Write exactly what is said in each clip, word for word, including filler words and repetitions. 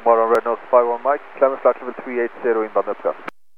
morgon, Red Nose five one Mike, climb flight level three eighty inbound uppgång.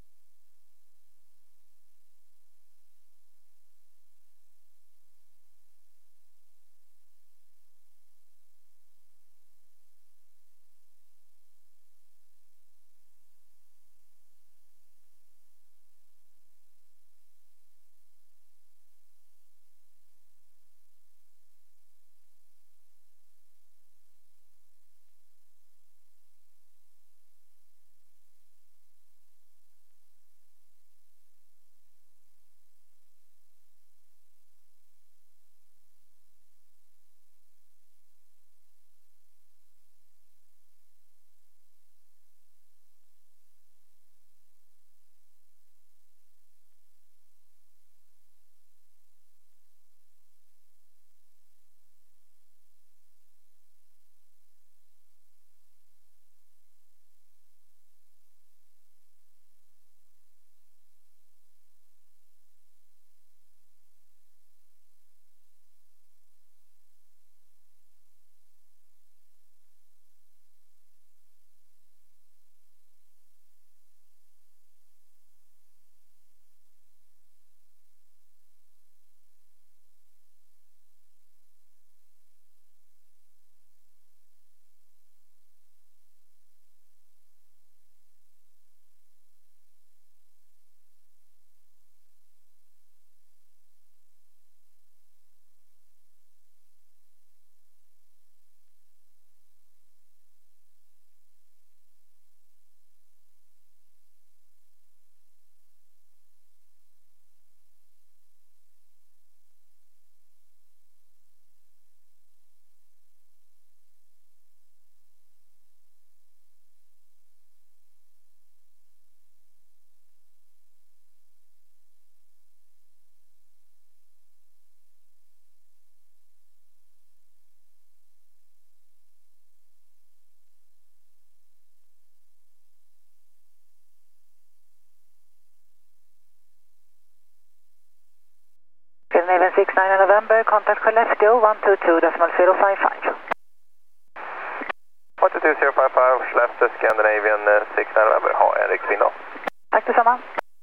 Scandinavian six nine November, contact Skellefteå one two two decimal zero five five. one two two zero five five, Skellefteå Scandinavian six nine November, ha en riktig vind då. Tack detsamma.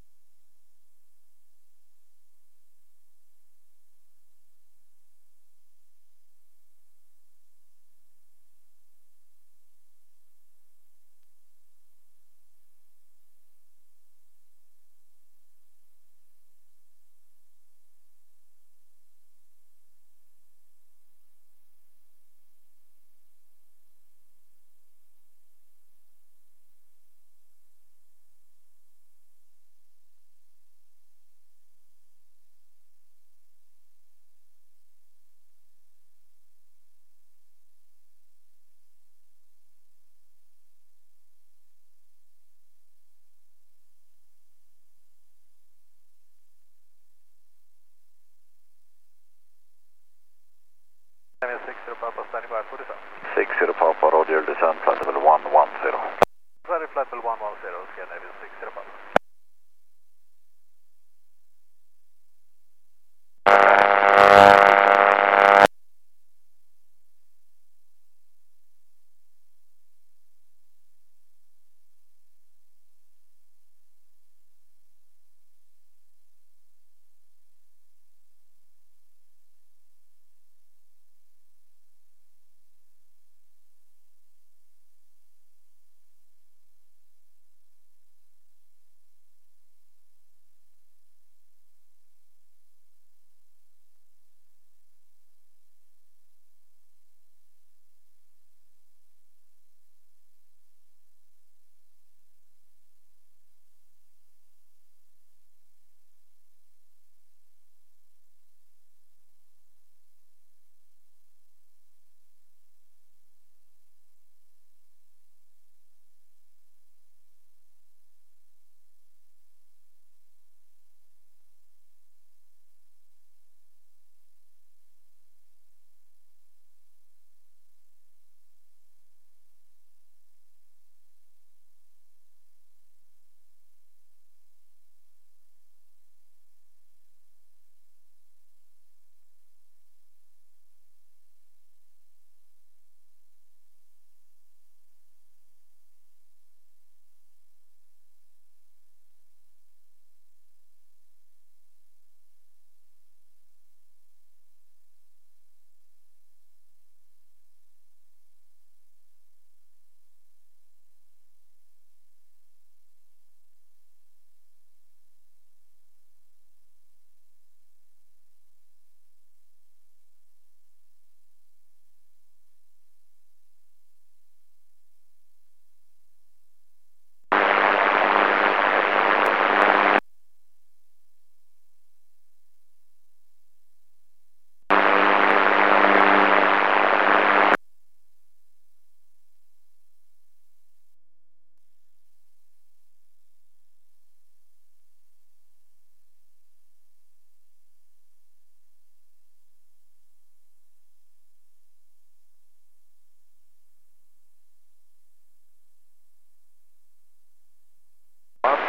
six zero Papa standing by for descent. six zero Papa, Roger, descent, flight level one one zero. Sorry, flight level one one zero, Scandinavian six zero Papa.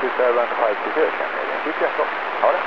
two seven five two zero, Scandinavian six Echo. Ha det.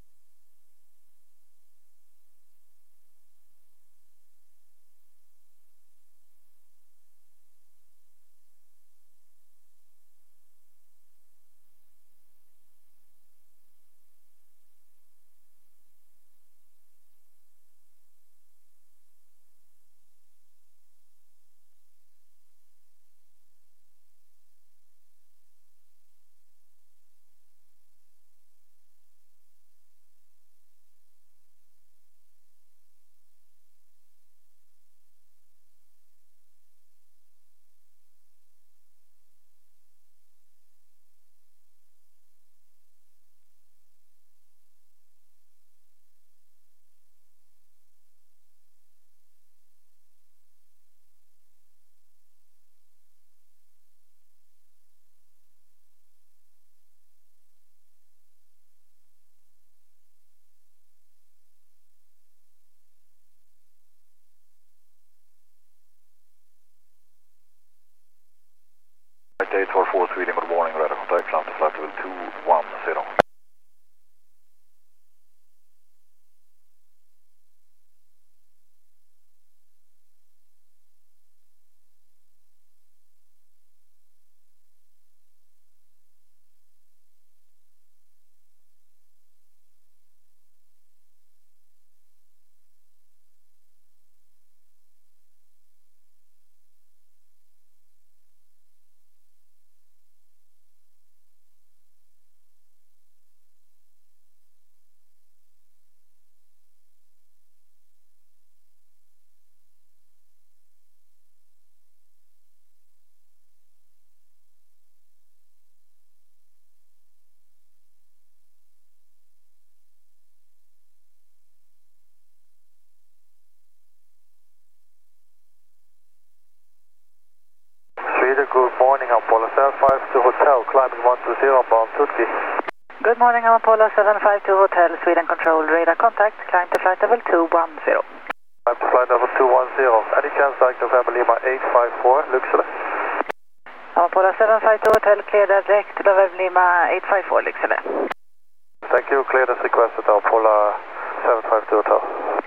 eight four four Sweden, good morning, radar contact, climb to flight level two one zero. Sweden, good morning, Apollo seven five two Hotel, climbing one two zero, bound Tutki. Good morning, I'm Apollo seven five two Hotel, Sweden Control, radar contact, climb to flight level two one zero. Climb to flight level two one zero. Any chance like November Lima eight five four, Lycksele? I'm Apollo seven five two Hotel, clear direct to November Lima eight five four, Lycksele. Thank you, clear as requested, Apollo seven five two Hotel.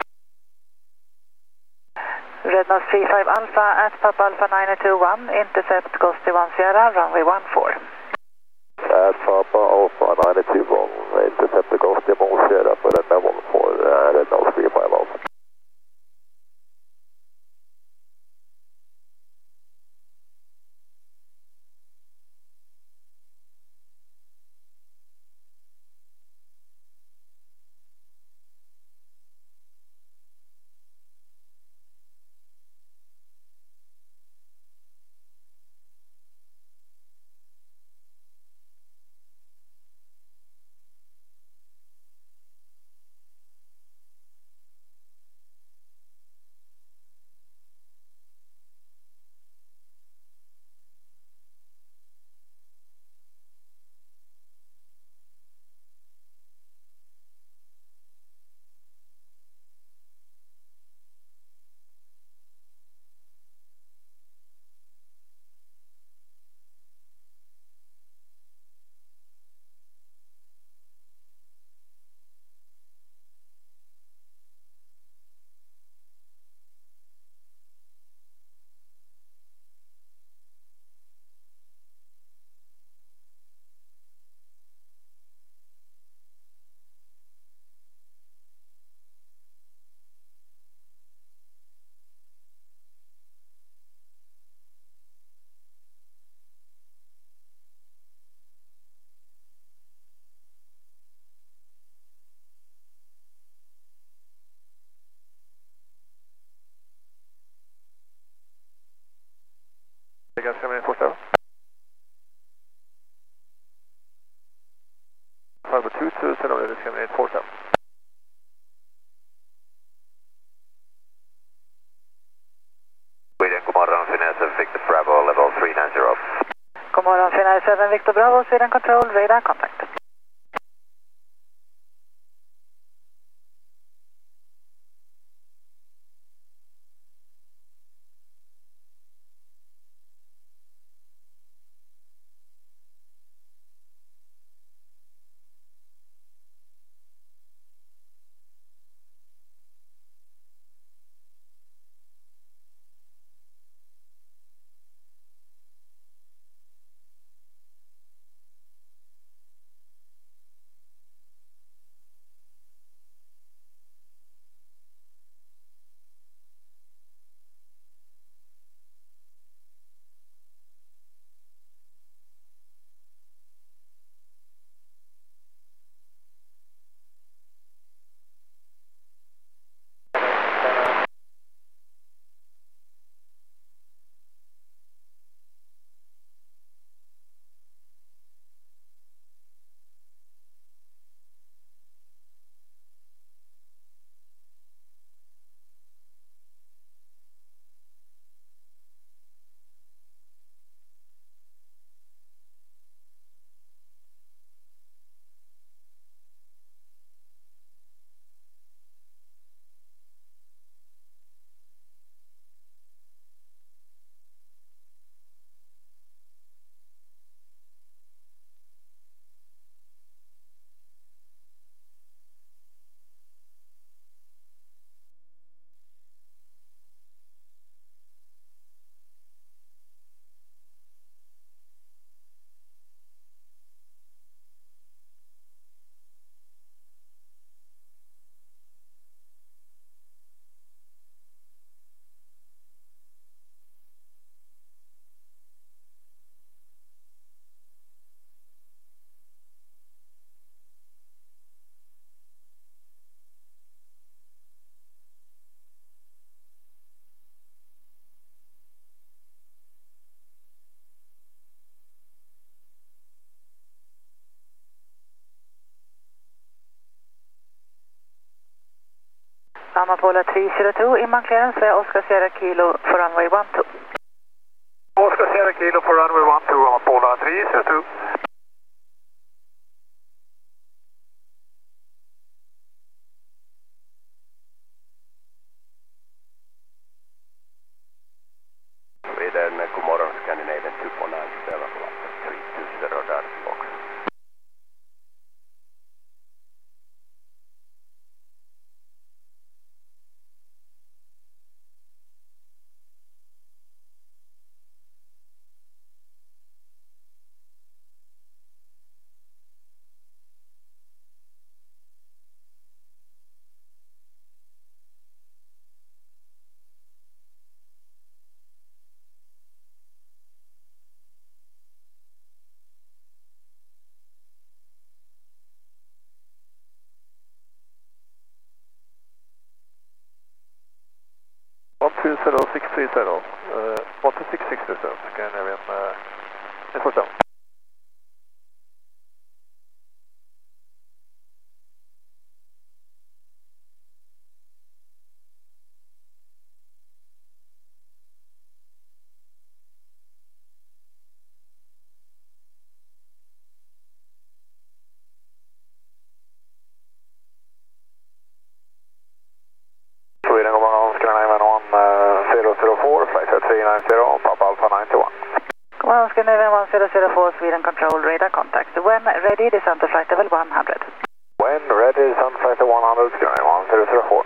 Rednose three five Alpha at Papa Alpha nine two one, intercept Ghosty one Sierra, runway one four. At Papa Alpha nine two one, intercept Ghosty one Sierra for runway one four, uh, Rednose three five Alpha. Ganska med första. Fiber two two, sen har vi discriminate four seven. Sweden, god morgon, Finesse, Victor Bravo, level three nine zero. God morgon, Finnair seven Victor Bravo, Sweden Control, radar contact. Lama Polo three zero two, inbound clearance via Oscar Sierra Kilo for runway one two. Oscar Sierra Kilo for runway one two, Lama Polo three zero two. Sweden, god morgon, Scandinavian two four nine seven, three two zero, där box. one two zero six three zero, uh, one two six six three zero, Scandinavian, uh, in first down. Sweden, god morgon, Scandinavian one zero zero four, flight three nine zero, Papa Alpha ninety-one. Good morning, Scandinavian one zero zero four, Sweden control radar contact. When ready, descend to flight level one hundred. When ready, sun flight to one hundred, Scandinavian one zero zero four.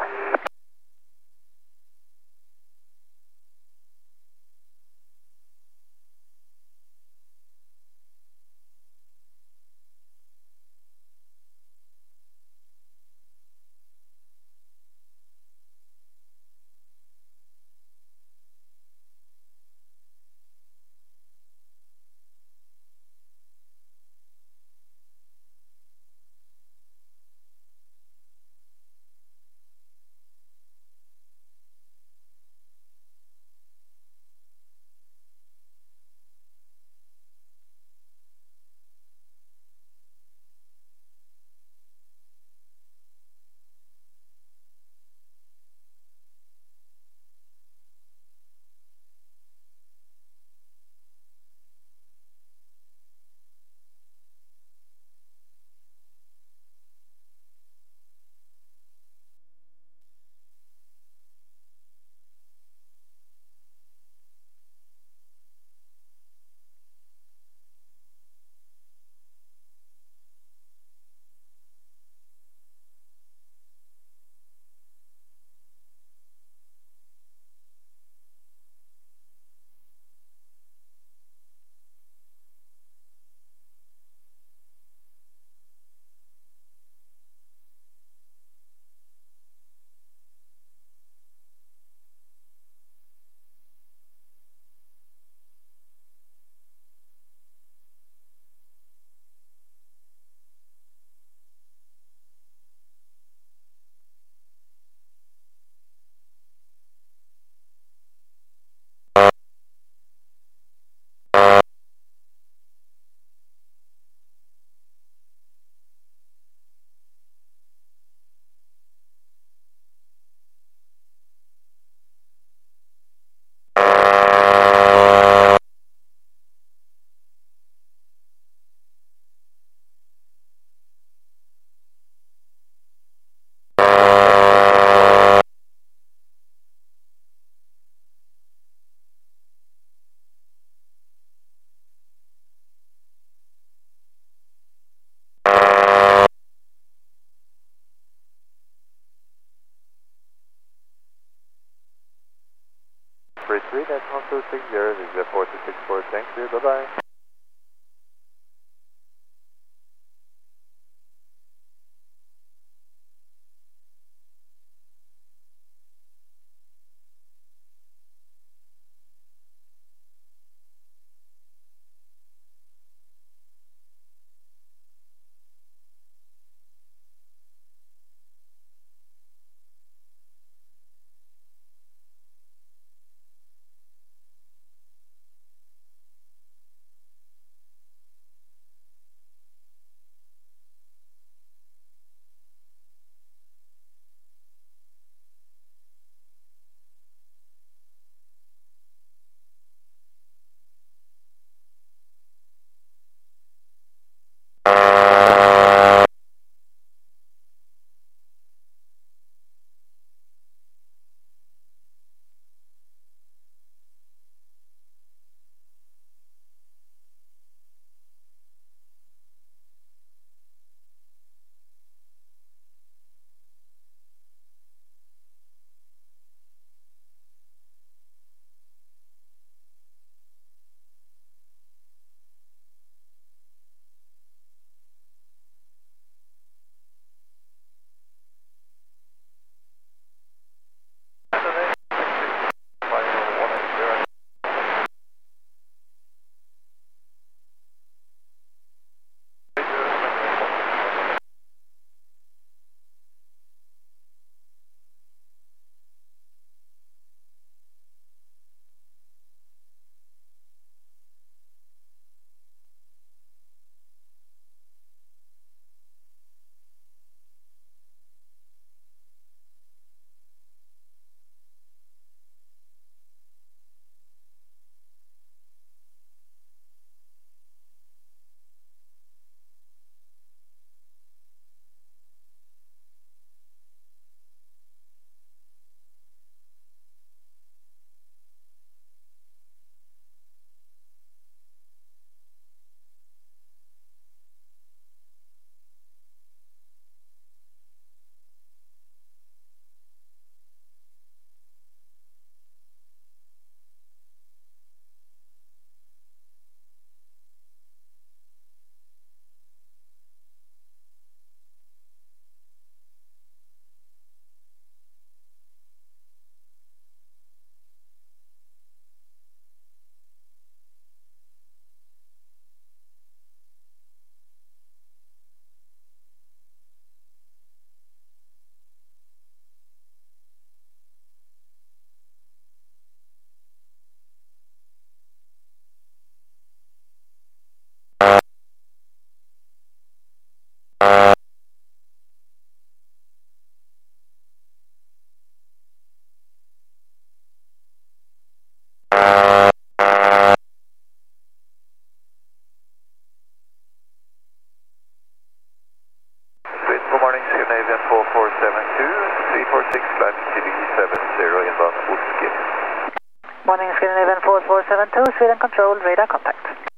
three three, that's one two six zero, this is a four two six four, thank you, bye-bye. seven two, Sweden Control, radar contact.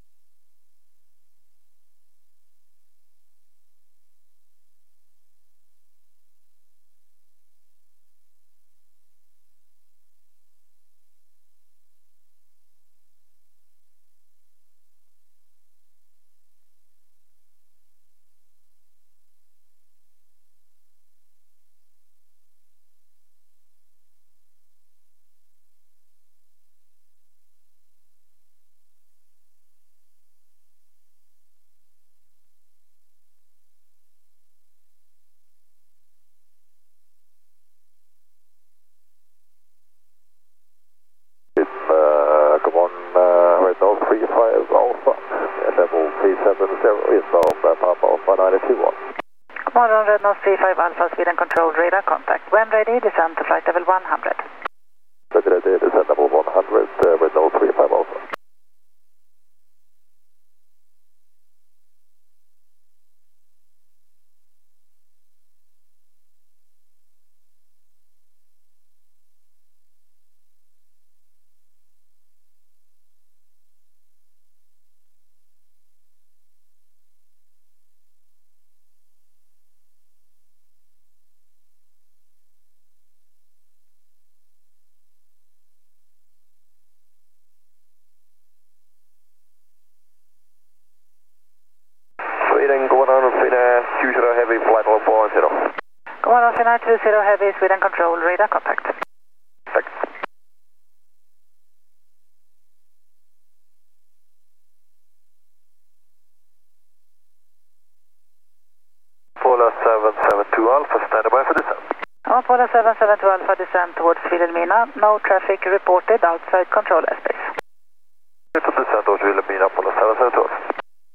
Uh, come on, uh, right now three five Alpha, level three seven zero, inbound uh, Papa Alpha nine two one. Come on, Red Nose three five Alpha, Sweden Control, radar contact. When ready, descend to flight level one hundred. Ready, ready, descend level one hundred, uh, right now three five Alpha. Sweden, going on, Sweden, two zero heavy, flight level four zero. Come on, Alpha two zero Heavy, Sweden Control, radar contact. Thanks. Polar seven seven two Alpha, standing by for descent. Come on, Polar seven seven two Alpha, descend towards Wilhelmina. No traffic reported outside control airspace. To descend towards Wilhelmina, Polar seven seven two Alpha.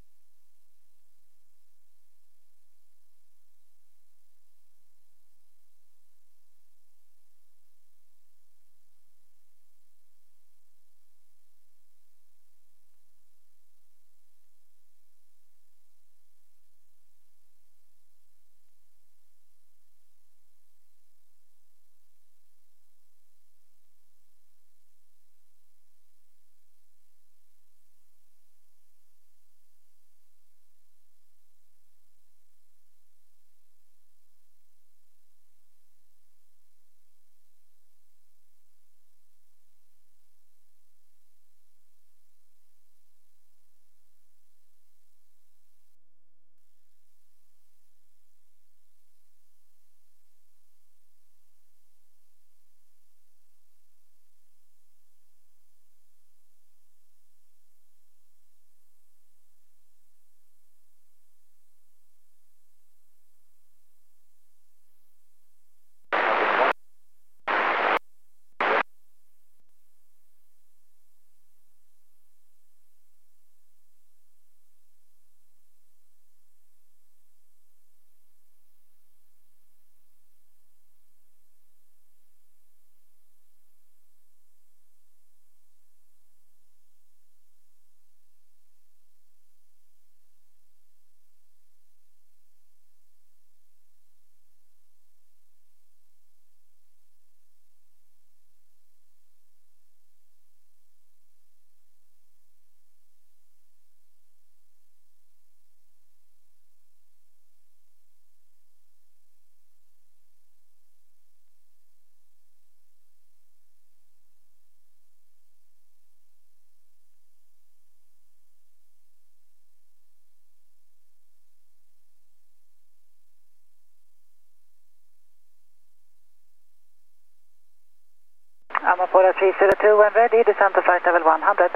Amapora three zero two, when ready, descend to flight level one hundred.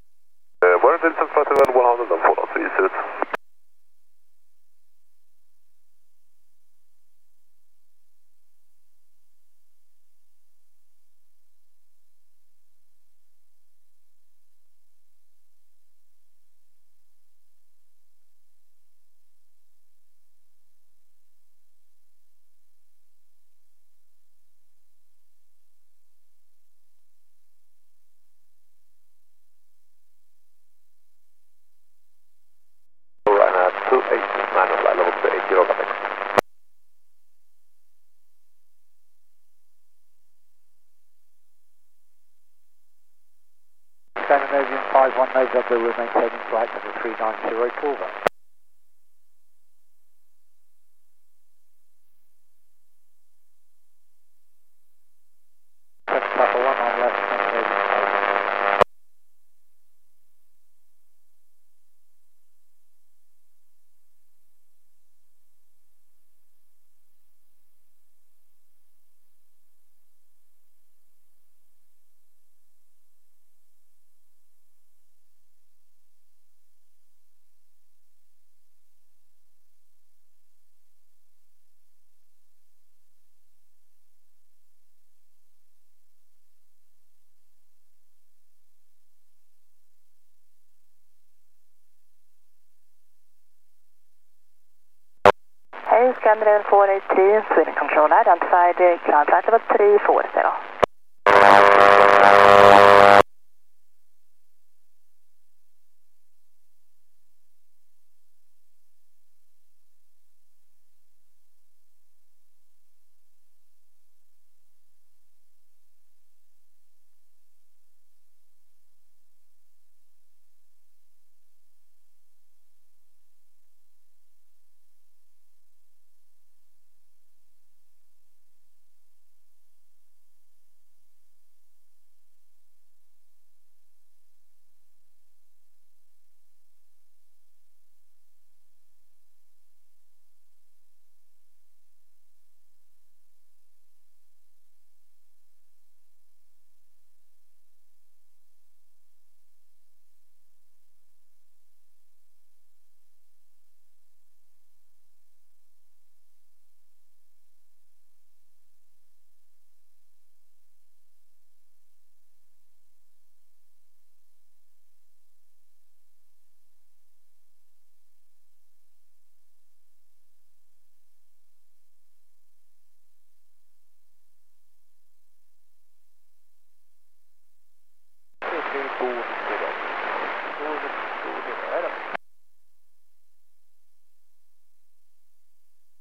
Uh, we're in descent flight level one hundred and Polar three zero two. five one November, we're maintaining flight level three nine zero Corvo. Papa one on left, Hey, Scandinavian four eight three, Sweden Control, identified, uh, climb flight level three four zero.